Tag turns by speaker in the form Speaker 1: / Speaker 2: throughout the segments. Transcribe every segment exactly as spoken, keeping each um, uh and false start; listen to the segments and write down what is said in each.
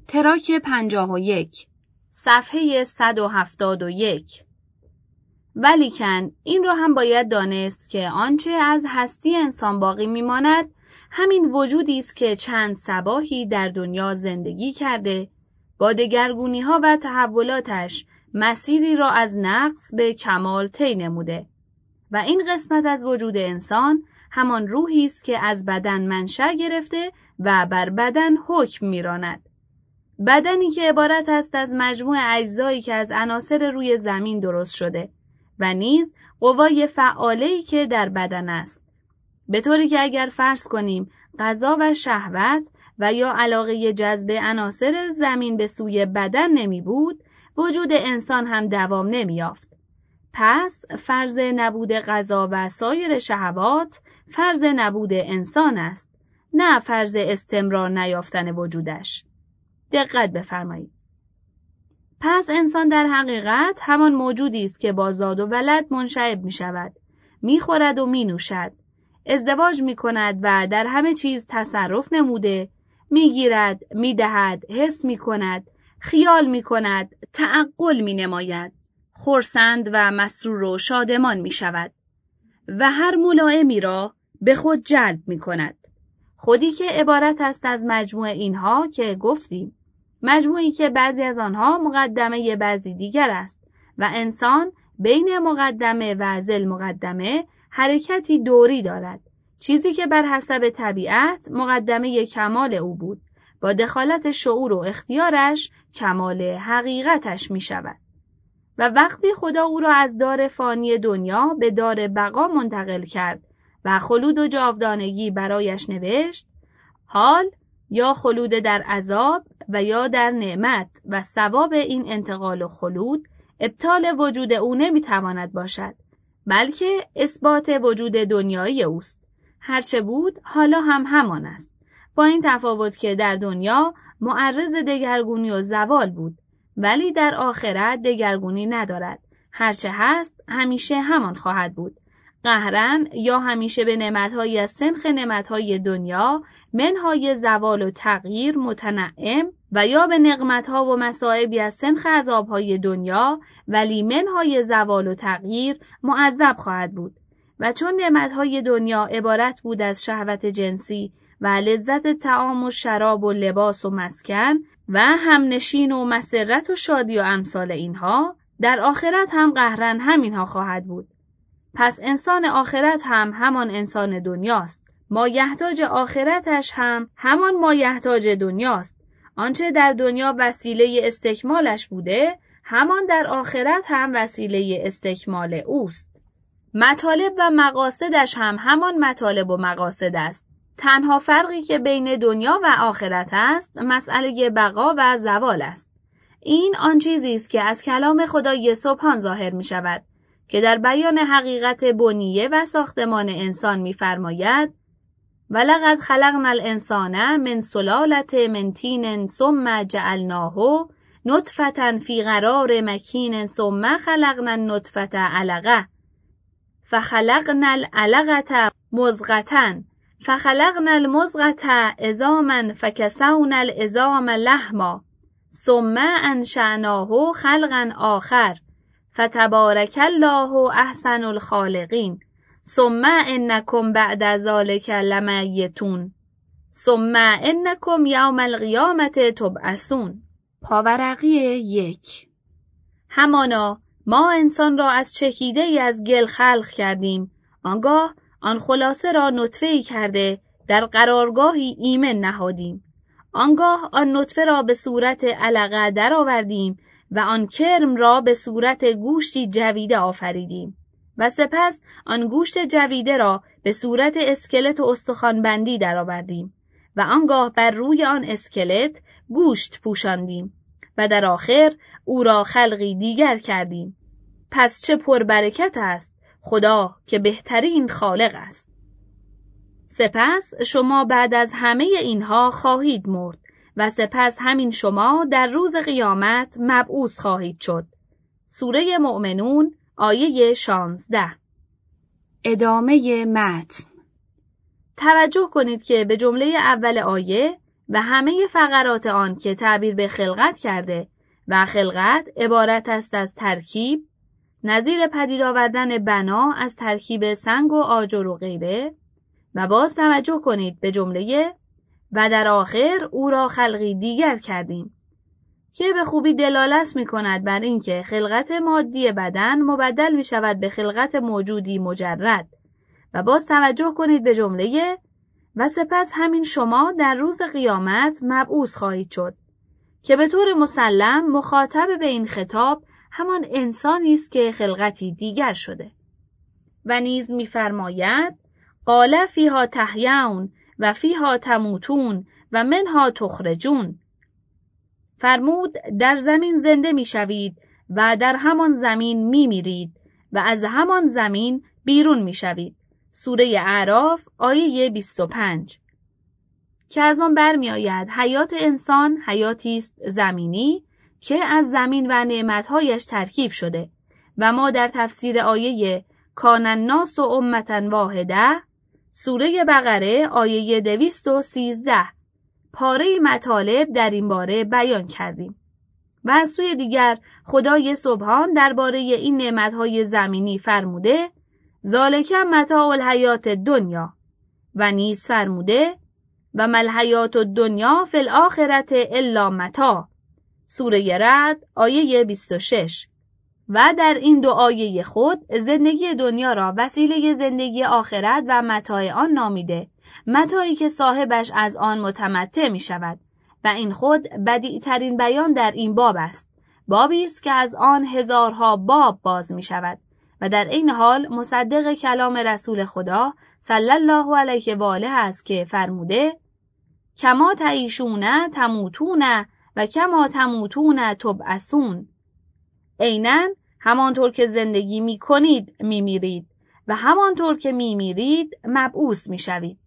Speaker 1: تراک پنجاه و یک، صفحه صد و هفتاد و یک. ولیکن این را هم باید دانست که آنچه از هستی انسان باقی میماند همین وجودی است که چند صباحی در دنیا زندگی کرده، با دگرگونی‌ها و تحولاتش مسیری را از نقص به کمال طی نموده و این قسمت از وجود انسان همان روحی است که از بدن منشأ گرفته و بر بدن حکم می‌راند. بدنی که عبارت است از مجموع اجزایی که از عناصر روی زمین درست شده و نیز قوای فعاله‌ای که در بدن است. به طوری که اگر فرض کنیم غذا و شهوت و یا علاقه جذب عناصر زمین به سوی بدن نمی بود، وجود انسان هم دوام نمی یافت. پس فرض نبود غذا و سایر شهوات فرض نبود انسان است، نه فرض استمرار نیافتن وجودش. دقت بفرمایید. پس انسان در حقیقت همان موجودی است که با زاد و ولد منشعب می شود، می خورد و می نوشد، ازدواج می کند و در همه چیز تصرف نموده، می گیرد، می دهد، حس می کند، خیال می کند، تعقل می نماید، خرسند و مسرور و شادمان می شود و هر ملائمی را به خود جلب می کند. خودی که عبارت است از مجموع اینها که گفتیم، مجموعی که بعضی از آنها مقدمه بعضی دیگر است و انسان بین مقدمه و ذل مقدمه حرکتی دوری دارد، چیزی که بر حسب طبیعت مقدمه کمال او بود، با دخالت شعور و اختیارش کمال حقیقتش می شود. و وقتی خدا او را از دار فانی دنیا به دار بقا منتقل کرد و خلود و جاودانگی برایش نوشت، حال یا خلود در عذاب و یا در نعمت و ثواب این انتقال و خلود ابطال وجود او نمیتواند باشد، بلکه اثبات وجود دنیایی اوست. هرچه بود حالا هم همان است، با این تفاوت که در دنیا معرض دگرگونی و زوال بود، ولی در آخرت دگرگونی ندارد. هرچه هست همیشه همان خواهد بود. قهرن یا همیشه به نعمت‌های از سنخ نعمت‌های دنیا منهای زوال و تغییر متنعم و یا به نقمت‌ها و مصائبی از سنخ عذاب‌های دنیا ولی منهای زوال و تغییر معذب خواهد بود. و چون نعمت‌های دنیا عبارت بود از شهوت جنسی و لذت طعام و شراب و لباس و مسکن و همنشین و مسرت و شادی و امثال اینها، در آخرت هم قهرن همینها خواهد بود. پس انسان آخرت هم همان انسان دنیاست. مایحتاج آخرتش هم همان مایحتاج دنیاست. آنچه در دنیا وسیله استکمالش بوده، همان در آخرت هم وسیله استکمال اوست. مطالب و مقاصدش هم همان مطالب و مقاصد است. تنها فرقی که بین دنیا و آخرت است، مسئله بقا و زوال است. این آن چیزی است که از کلام خدای سبحان ظاهر می شود، که در بیان حقیقت بنیه و ساختمان انسان می‌فرماید: ولقد خلقنا الانسان من سلالة من طین ثم جعلناه نطفة فی قرار مکین ثم خلقنا النطفة علقة فخلقنا العلقة مضغة فخلقنا المضغة عظاما فکسونا العظام لحما ثم انشأناه خلقا آخر فتبارک الله احسن الخالقین ثم انکم بعد ذلک لمیتون ثم انکم یوم القیامة تبعثون. پاورقی یک. همانا ما انسان را از چکیده ای از گل خلق کردیم، آنگاه آن خلاصه را نطفه‌ای کرده در قرارگاهی ایمن نهادیم، آنگاه آن نطفه را به صورت علقه درآوردیم و آن کرم را به صورت گوشتی جویده آفریدیم و سپس آن گوشت جویده را به صورت اسکلت و استخوان بندی درآوردیم و آنگاه بر روی آن اسکلت گوشت پوشاندیم و در آخر او را خلقی دیگر کردیم. پس چه پربرکت است خدا که بهترین خالق است. سپس شما بعد از همه اینها خواهید مرد و سپس همین شما در روز قیامت مبعوث خواهید شد. سوره مؤمنون آیه شانزده. ادامه متن. توجه کنید که به جمله اول آیه و همه فقرات آن که تعبیر به خلقت کرده و خلقت عبارت است از ترکیب، نظیر پدید آوردن بنا از ترکیب سنگ و آجر و غیره. و باز توجه کنید به جمله و در آخر او را خلقی دیگر کردیم که به خوبی دلالت می کند بر اینکه خلقت مادی بدن مبدل می شود به خلقت موجودی مجرد. و باز توجه کنید به جمله و سپس همین شما در روز قیامت مبعوث خواهید شد، که به طور مسلم مخاطب به این خطاب همان انسانی است که خلقتی دیگر شده. و نیز می‌فرماید قال فیها تحیون و فیها تموتون و منها تخرجون. فرمود در زمین زنده می‌شوید و در همان زمین می‌میرید و از همان زمین بیرون می‌شوید. سوره اعراف آیه بیست و پنج. که از آن برمی‌آید حیات انسان حیاتی است زمینی که از زمین و نعمت‌هایش ترکیب شده و ما در تفسیر آیه کان الناس امة واحده سوره بقره آیه دویست و سیزده پاره مطالب در این باره بیان کردیم. و از سوی دیگر خدای سبحان درباره این نعمت‌های زمینی فرموده ذالک متاع الحیات دنیا و نیز فرموده و مل حیات الدنیا فی الاخرة الا متاع سوره رعد آیه بیست و شش. و در این دو آیه خود زندگی دنیا را وسیله زندگی آخرت و متاع آن نامیده، متاعی که صاحبش از آن متمتع می شود. و این خود بدیع ترین بیان در این باب است، بابی است که از آن هزارها باب باز می شود و در این حال مصدق کلام رسول خدا صلی الله علیه و آله است که فرموده کما تعیشون تموتون و کما تموتون تبعثون. عیناً همانطور که زندگی می کنید می میرید و همانطور که می میرید مبعوث می شوید.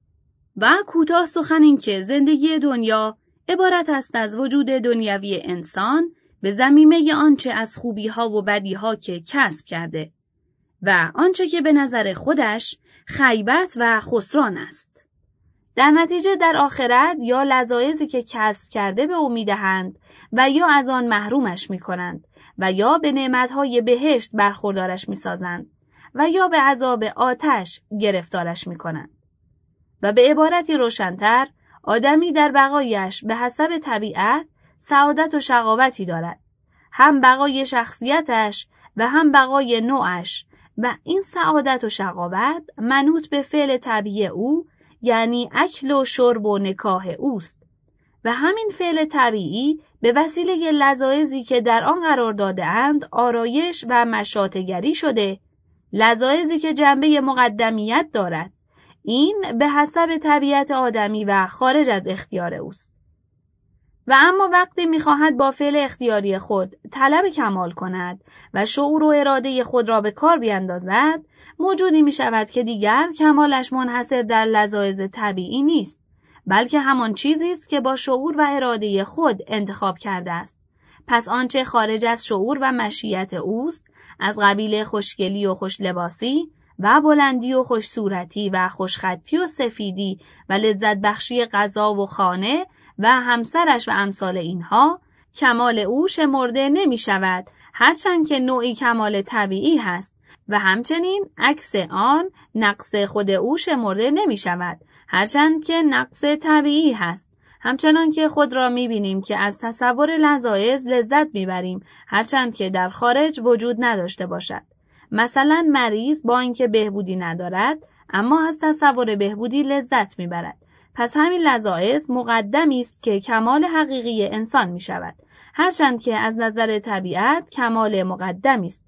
Speaker 1: و کوتاه سخن این که زندگی دنیا عبارت است از وجود دنیوی انسان به ضمیمه آنچه از خوبی ها و بدی ها که کسب کرده و آنچه که به نظر خودش خیبت و خسران است. در نتیجه در آخرت یا لذایذی که کسب کرده به او می‌دهند و یا از آن محرومش می‌کنند و یا به نعمت‌های بهشت برخوردارش می‌سازند و یا به عذاب آتش گرفتارش می‌کنند. و به عبارتی روشن‌تر آدمی در بقایش به حسب طبیعت سعادت و شقاوتی دارد، هم بقای شخصیتش و هم بقای نوعش، و این سعادت و شقاوت منوط به فعل طبیعی او یعنی اکل و شرب و نکاح اوست و همین فعل طبیعی به وسیله لذایذی که در آن قرار داده اند آرایش و مشاطگری شده، لذایذی که جنبه مقدمیت دارد. این به حسب طبیعت آدمی و خارج از اختیار اوست. و اما وقتی می‌خواهد با فعل اختیاری خود طلب کمال کند و شعور و اراده خود را به کار بیندازد، موجودی می‌شود که دیگر کمالش منحصر در لذایذ طبیعی نیست، بلکه همان چیزی است که با شعور و اراده خود انتخاب کرده است. پس آنچه خارج از شعور و مشیت اوست، از قبیل خوشگلی و خوشلباسی و بلندی و خوش صورتی و خوشخطی و سفیدی و لذت بخشی غذا و خانه و همسرش و امثال اینها، کمال او شمرده نمی شود، هرچند که نوعی کمال طبیعی هست، و همچنین عکس آن نقص خود او شمرده نمی شود، هرچند که نقص طبیعی هست. همچنان که خود را می بینیم که از تصور لذایذ لذت می بریم، هرچند که در خارج وجود نداشته باشد. مثلا مریض با اینکه بهبودی ندارد، اما از تصور بهبودی لذت می برد. پس همین لذایذ مقدمی است که کمال حقیقی انسان می شود، هرچند که از نظر طبیعت کمال مقدمی است.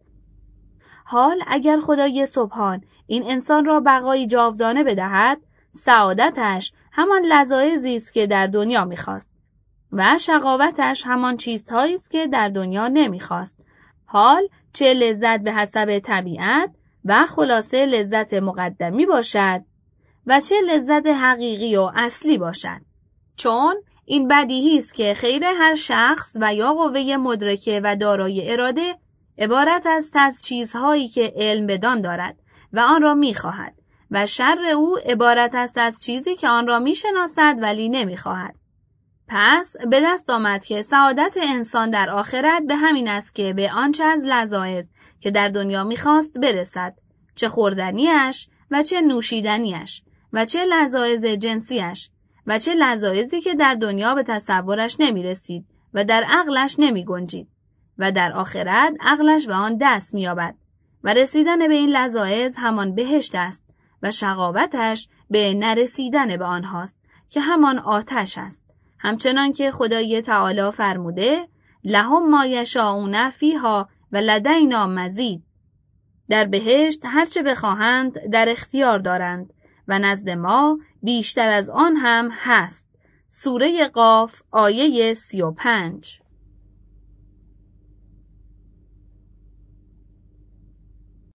Speaker 1: حال اگر خدای سبحان این انسان را بقای جاودانه بدهد، سعادتش همان لذایذی است که در دنیا می‌خواست و شقاوتش همان چیزهایی است که در دنیا نمی‌خواست. حال چه لذت به حسب طبیعت و خلاصه لذت مقدمی باشد و چه لذت حقیقی و اصلی باشد، چون این بدیهی است که خیر هر شخص و یا قوه مدرکه و دارای اراده عبارت است از چیزهایی که علم بدان دارد و آن را می‌خواهد، و شر او عبارت است از چیزی که آن را می‌شناسد ولی نمی‌خواهد. پس به دست آمد که سعادت انسان در آخرت به همین است که به آنچه از لذایذ که در دنیا می‌خواست برسد، چه خوردنیش و چه نوشیدنیش و چه لذایذ جنسیش و چه لذایذی که در دنیا به تصورش نمی‌رسید و در عقلش نمی‌گنجید و در آخرت عقلش به آن دست می‌یابد و رسیدن به این لذایذ همان بهشت است و شقاوتش به نرسیدن به آنهاست که همان آتش است. همچنان که خدای تعالی فرموده لهم ما یشاءون فیها و لدینا مزید. در بهشت هرچه بخواهند در اختیار دارند و نزد ما بیشتر از آن هم هست. سوره قاف آیه سی و پنج.